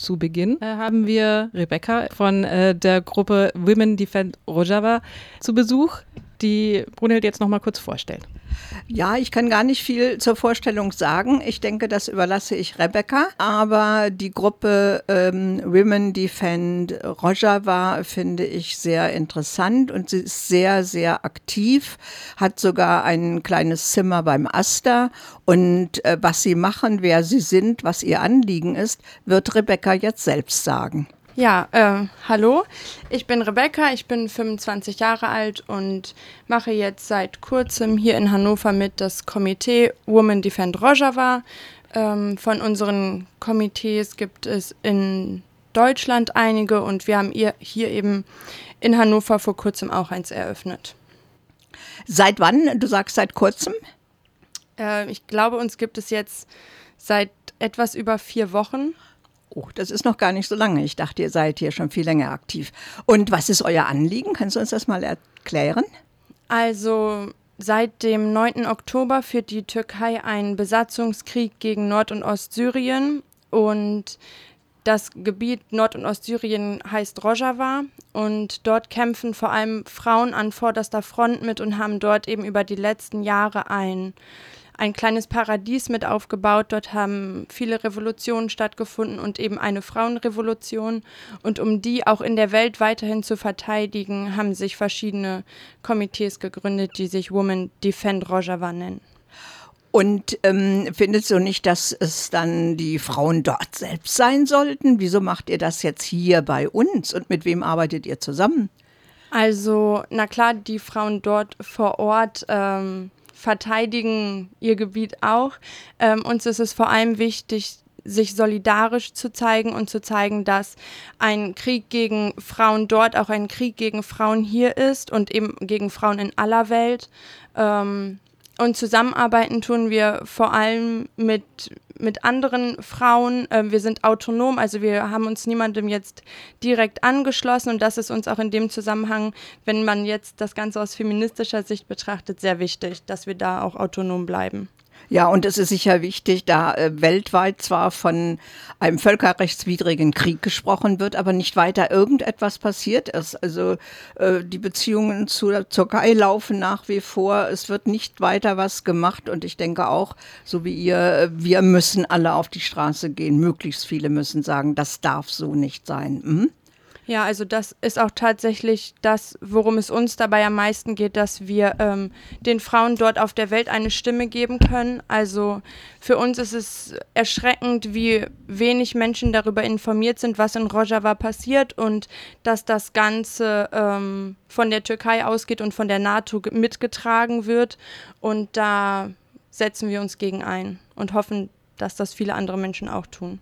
Zu Beginn haben wir Rebecca von der Gruppe Women Defend Rojava zu Besuch, die Brunhild jetzt noch mal kurz vorstellt. Ja, ich kann gar nicht viel zur Vorstellung sagen. Ich denke, das überlasse ich Rebecca. Aber die Gruppe Women Defend Rojava finde ich sehr interessant und sie ist sehr, sehr aktiv, hat sogar ein kleines Zimmer beim AStA. Und was sie machen, wer sie sind, was ihr Anliegen ist, wird Rebecca jetzt selbst sagen. Ja, hallo, ich bin Rebecca, ich bin 25 Jahre alt und mache jetzt seit kurzem hier in Hannover mit das Komitee Women Defend Rojava. Von unseren Komitees gibt es in Deutschland einige und wir haben hier eben in Hannover vor kurzem auch eins eröffnet. Seit wann? Du sagst seit kurzem? Ich glaube, uns gibt es jetzt seit etwas über 4 Wochen. Oh, das ist noch gar nicht so lange. Ich dachte, ihr seid hier schon viel länger aktiv. Und was ist euer Anliegen? Kannst du uns das mal erklären? Also seit dem 9. Oktober führt die Türkei einen Besatzungskrieg gegen Nord- und Ostsyrien. Und das Gebiet Nord- und Ostsyrien heißt Rojava. Und dort kämpfen vor allem Frauen an vorderster Front mit und haben dort eben über die letzten Jahre ein kleines Paradies mit aufgebaut. Dort haben viele Revolutionen stattgefunden und eben eine Frauenrevolution. Und um die auch in der Welt weiterhin zu verteidigen, haben sich verschiedene Komitees gegründet, die sich Women Defend Rojava nennen. Und findest du nicht, dass es dann die Frauen dort selbst sein sollten? Wieso macht ihr das jetzt hier bei uns und mit wem arbeitet ihr zusammen? Also, na klar, die Frauen dort vor Ort verteidigen ihr Gebiet auch. Uns ist es vor allem wichtig, sich solidarisch zu zeigen und zu zeigen, dass ein Krieg gegen Frauen dort auch ein Krieg gegen Frauen hier ist und eben gegen Frauen in aller Welt. Und zusammenarbeiten tun wir vor allem mit anderen Frauen. Wir sind autonom, also wir haben uns niemandem jetzt direkt angeschlossen und das ist uns auch in dem Zusammenhang, wenn man jetzt das Ganze aus feministischer Sicht betrachtet, sehr wichtig, dass wir da auch autonom bleiben. Ja, und es ist sicher wichtig, da weltweit zwar von einem völkerrechtswidrigen Krieg gesprochen wird, aber nicht weiter irgendetwas passiert ist. Also die Beziehungen zur Türkei laufen nach wie vor. Es wird nicht weiter was gemacht und ich denke auch, so wie ihr, wir müssen alle auf die Straße gehen. Möglichst viele müssen sagen, das darf so nicht sein. Mhm. Ja, also das ist auch tatsächlich das, worum es uns dabei am meisten geht, dass wir den Frauen dort auf der Welt eine Stimme geben können. Also für uns ist es erschreckend, wie wenig Menschen darüber informiert sind, was in Rojava passiert und dass das Ganze von der Türkei ausgeht und von der NATO mitgetragen wird. Und da setzen wir uns gegen ein und hoffen, dass das viele andere Menschen auch tun.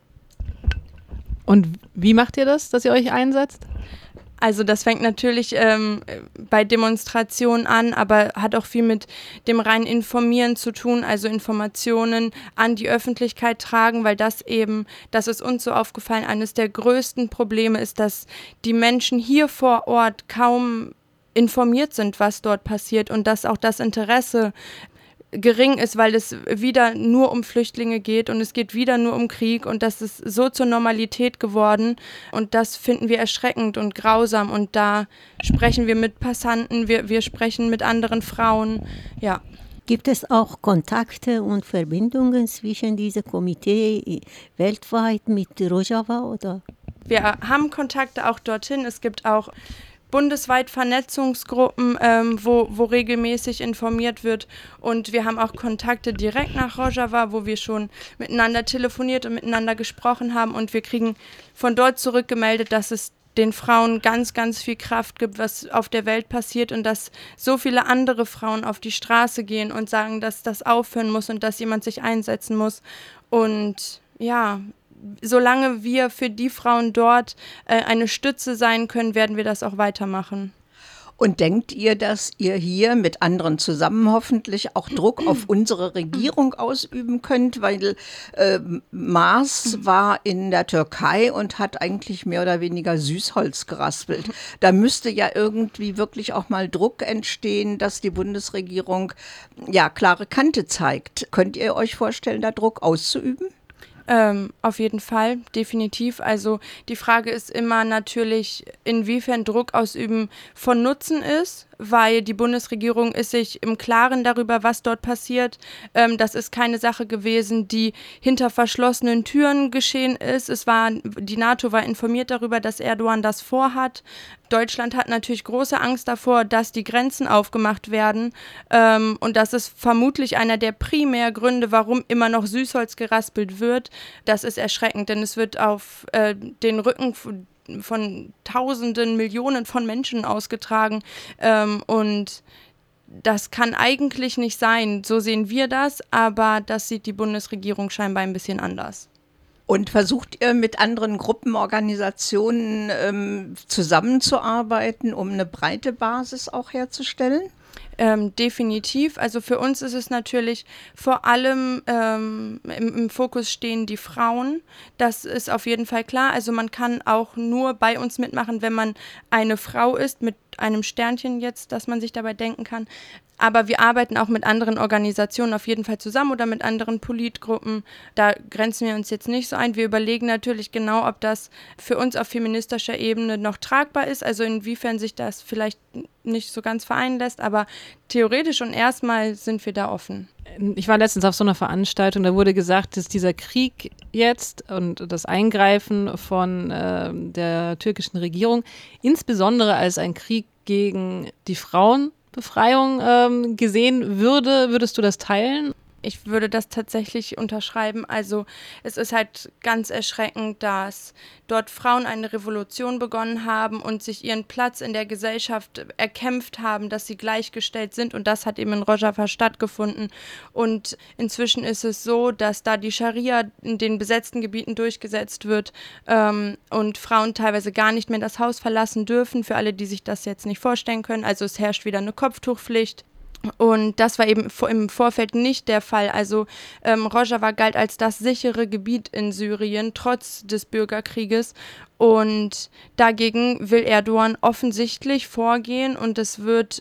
Und wie macht ihr das, dass ihr euch einsetzt? Also das fängt natürlich bei Demonstrationen an, aber hat auch viel mit dem reinen Informieren zu tun, also Informationen an die Öffentlichkeit tragen, weil das ist uns so aufgefallen, eines der größten Probleme ist, dass die Menschen hier vor Ort kaum informiert sind, was dort passiert und dass auch das Interesse gering ist, weil es wieder nur um Flüchtlinge geht und es geht wieder nur um Krieg und das ist so zur Normalität geworden und das finden wir erschreckend und grausam und da sprechen wir mit Passanten, wir sprechen mit anderen Frauen, ja. Gibt es auch Kontakte und Verbindungen zwischen diesem Komitee weltweit mit Rojava, oder? Wir haben Kontakte auch dorthin, es gibt auch bundesweit Vernetzungsgruppen, wo regelmäßig informiert wird und wir haben auch Kontakte direkt nach Rojava, wo wir schon miteinander telefoniert und miteinander gesprochen haben und wir kriegen von dort zurückgemeldet, dass es den Frauen ganz, ganz viel Kraft gibt, was auf der Welt passiert und dass so viele andere Frauen auf die Straße gehen und sagen, dass das aufhören muss und dass jemand sich einsetzen muss und ja, solange wir für die Frauen dort eine Stütze sein können, werden wir das auch weitermachen. Und denkt ihr, dass ihr hier mit anderen zusammen hoffentlich auch Druck auf unsere Regierung ausüben könnt? Weil Maas war in der Türkei und hat eigentlich mehr oder weniger Süßholz geraspelt. Da müsste ja irgendwie wirklich auch mal Druck entstehen, dass die Bundesregierung ja klare Kante zeigt. Könnt ihr euch vorstellen, da Druck auszuüben? Auf jeden Fall, definitiv. Also die Frage ist immer natürlich, inwiefern Druck ausüben von Nutzen ist, weil die Bundesregierung ist sich im Klaren darüber, was dort passiert. Das ist keine Sache gewesen, die hinter verschlossenen Türen geschehen ist. Die NATO war informiert darüber, dass Erdogan das vorhat. Deutschland hat natürlich große Angst davor, dass die Grenzen aufgemacht werden. Und das ist vermutlich einer der Primärgründe, warum immer noch Süßholz geraspelt wird. Das ist erschreckend, denn es wird auf den Rücken von Tausenden, Millionen von Menschen ausgetragen. Und das kann eigentlich nicht sein. So sehen wir das, aber das sieht die Bundesregierung scheinbar ein bisschen anders. Und versucht ihr mit anderen Gruppenorganisationen zusammenzuarbeiten, um eine breite Basis auch herzustellen? Definitiv. Also für uns ist es natürlich vor allem im Fokus stehen die Frauen. Das ist auf jeden Fall klar. Also man kann auch nur bei uns mitmachen, wenn man eine Frau ist, mit einem Sternchen jetzt, dass man sich dabei denken kann. Aber wir arbeiten auch mit anderen Organisationen auf jeden Fall zusammen oder mit anderen Politgruppen. Da grenzen wir uns jetzt nicht so ein. Wir überlegen natürlich genau, ob das für uns auf feministischer Ebene noch tragbar ist, also inwiefern sich das vielleicht nicht so ganz vereinen lässt, aber theoretisch und erstmal sind wir da offen. Ich war letztens auf so einer Veranstaltung, da wurde gesagt, dass dieser Krieg jetzt und das Eingreifen von der türkischen Regierung insbesondere als ein Krieg gegen die Frauenbefreiung gesehen würde. Würdest du das teilen? Ich würde das tatsächlich unterschreiben. Also es ist halt ganz erschreckend, dass dort Frauen eine Revolution begonnen haben und sich ihren Platz in der Gesellschaft erkämpft haben, dass sie gleichgestellt sind, und das hat eben in Rojava stattgefunden. Und inzwischen ist es so, dass da die Scharia in den besetzten Gebieten durchgesetzt wird und Frauen teilweise gar nicht mehr das Haus verlassen dürfen, für alle, die sich das jetzt nicht vorstellen können. Also es herrscht wieder eine Kopftuchpflicht. Und das war eben im Vorfeld nicht der Fall. Also Rojava galt als das sichere Gebiet in Syrien, trotz des Bürgerkrieges. Und dagegen will Erdogan offensichtlich vorgehen, und es wird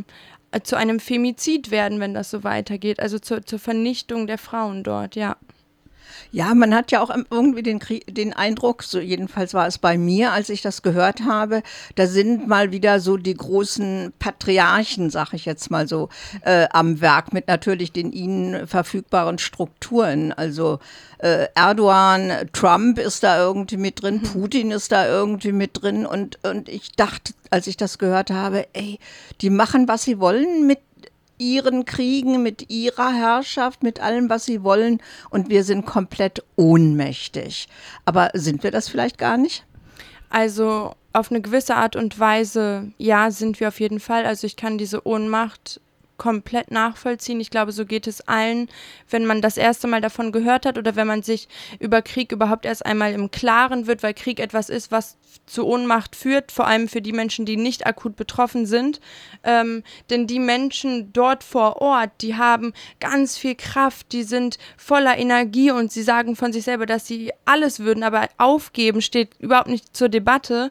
zu einem Femizid werden, wenn das so weitergeht. Also zur Vernichtung der Frauen dort, ja. Ja, man hat ja auch irgendwie den Eindruck, so jedenfalls war es bei mir, als ich das gehört habe, da sind mal wieder so die großen Patriarchen, sag ich jetzt mal so, am Werk mit natürlich den ihnen verfügbaren Strukturen. Also Erdogan, Trump ist da irgendwie mit drin, Putin ist da irgendwie mit drin, und ich dachte, als ich das gehört habe, ey, die machen, was sie wollen mit ihren Kriegen, mit ihrer Herrschaft, mit allem, was sie wollen, und wir sind komplett ohnmächtig. Aber sind wir das vielleicht gar nicht? Also auf eine gewisse Art und Weise, ja, sind wir auf jeden Fall. Also ich kann diese Ohnmacht komplett nachvollziehen. Ich glaube, so geht es allen, wenn man das erste Mal davon gehört hat oder wenn man sich über Krieg überhaupt erst einmal im Klaren wird, weil Krieg etwas ist, was zu Ohnmacht führt, vor allem für die Menschen, die nicht akut betroffen sind. Denn die Menschen dort vor Ort, die haben ganz viel Kraft, die sind voller Energie und sie sagen von sich selber, dass sie alles würden, aber aufgeben steht überhaupt nicht zur Debatte.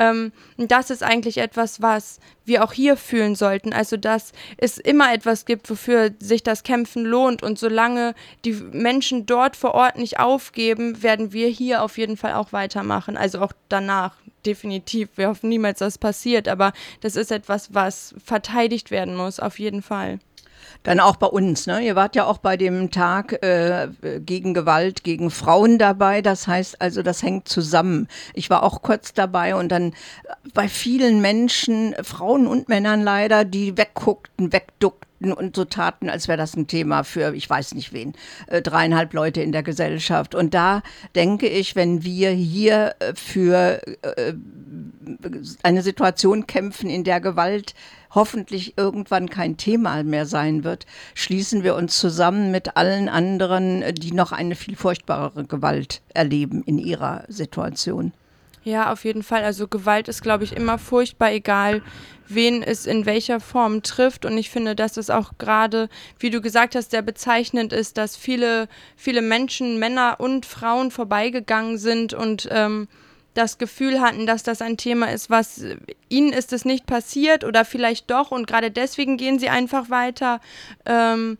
Das ist eigentlich etwas, was wir auch hier fühlen sollten, also dass es immer etwas gibt, wofür sich das Kämpfen lohnt, und solange die Menschen dort vor Ort nicht aufgeben, werden wir hier auf jeden Fall auch weitermachen, also auch danach, definitiv. Wir hoffen niemals, dass es passiert, aber das ist etwas, was verteidigt werden muss, auf jeden Fall. Dann auch bei uns, ne? Ihr wart ja auch bei dem Tag gegen Gewalt gegen Frauen dabei. Das heißt also, das hängt zusammen. Ich war auch kurz dabei, und dann bei vielen Menschen, Frauen und Männern leider, die wegguckten, wegduckten und so taten, als wäre das ein Thema für, ich weiß nicht wen, 3,5 Leute in der Gesellschaft. Und da denke ich, wenn wir hier für eine Situation kämpfen, in der Gewalt hoffentlich irgendwann kein Thema mehr sein wird, schließen wir uns zusammen mit allen anderen, die noch eine viel furchtbarere Gewalt erleben in ihrer Situation. Ja, auf jeden Fall. Also Gewalt ist, glaube ich, immer furchtbar, egal wen es in welcher Form trifft. Und ich finde, dass es auch gerade, wie du gesagt hast, sehr bezeichnend ist, dass viele Menschen, Männer und Frauen vorbeigegangen sind und das Gefühl hatten, dass das ein Thema ist, was ihnen ist es nicht passiert oder vielleicht doch, und gerade deswegen gehen sie einfach weiter.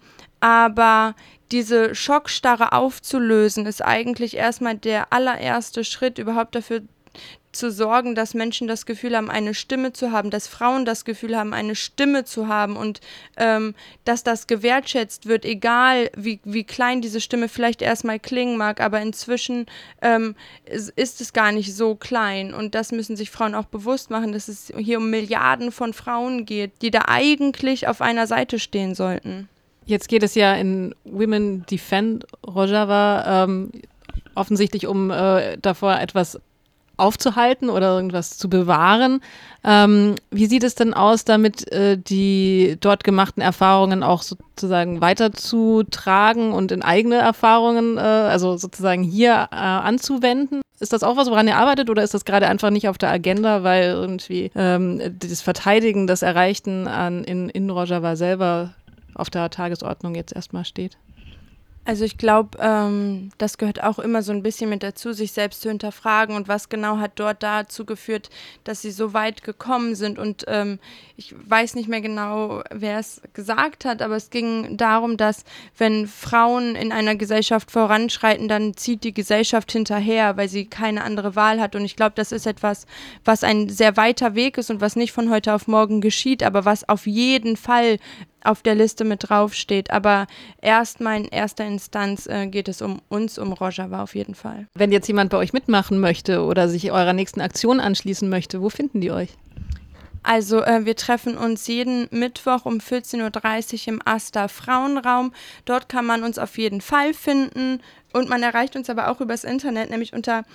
aber diese Schockstarre aufzulösen, ist eigentlich erstmal der allererste Schritt, überhaupt dafür zu sorgen, dass Menschen das Gefühl haben, eine Stimme zu haben, dass Frauen das Gefühl haben, eine Stimme zu haben und dass das gewertschätzt wird, egal wie klein diese Stimme vielleicht erstmal klingen mag, aber inzwischen ist es gar nicht so klein und das müssen sich Frauen auch bewusst machen, dass es hier um Milliarden von Frauen geht, die da eigentlich auf einer Seite stehen sollten. Jetzt geht es ja in Women Defend Rojava offensichtlich um davor etwas aufzuhalten oder irgendwas zu bewahren. Wie sieht es denn aus, damit die dort gemachten Erfahrungen auch sozusagen weiterzutragen und in eigene Erfahrungen, also sozusagen hier anzuwenden? Ist das auch was, woran ihr arbeitet oder ist das gerade einfach nicht auf der Agenda, weil irgendwie das Verteidigen des Erreichten in Rojava selber auf der Tagesordnung jetzt erstmal steht? Also ich glaube, das gehört auch immer so ein bisschen mit dazu, sich selbst zu hinterfragen und was genau hat dort dazu geführt, dass sie so weit gekommen sind und ich weiß nicht mehr genau, wer es gesagt hat, aber es ging darum, dass wenn Frauen in einer Gesellschaft voranschreiten, dann zieht die Gesellschaft hinterher, weil sie keine andere Wahl hat und ich glaube, das ist etwas, was ein sehr weiter Weg ist und was nicht von heute auf morgen geschieht, aber was auf jeden Fall auf der Liste mit draufsteht. Aber erstmal in erster Instanz geht es um uns, um Rojava auf jeden Fall. Wenn jetzt jemand bei euch mitmachen möchte oder sich eurer nächsten Aktion anschließen möchte, wo finden die euch? Also wir treffen uns jeden Mittwoch um 14.30 Uhr im Asta Frauenraum. Dort kann man uns auf jeden Fall finden. Und man erreicht uns aber auch übers Internet, nämlich unter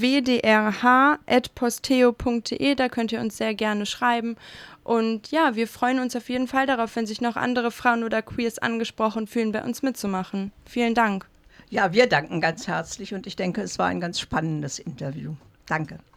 wdrh@posteo.de. Da könnt ihr uns sehr gerne schreiben. Und ja, wir freuen uns auf jeden Fall darauf, wenn sich noch andere Frauen oder Queers angesprochen fühlen, bei uns mitzumachen. Vielen Dank. Ja, wir danken ganz herzlich und ich denke, es war ein ganz spannendes Interview. Danke.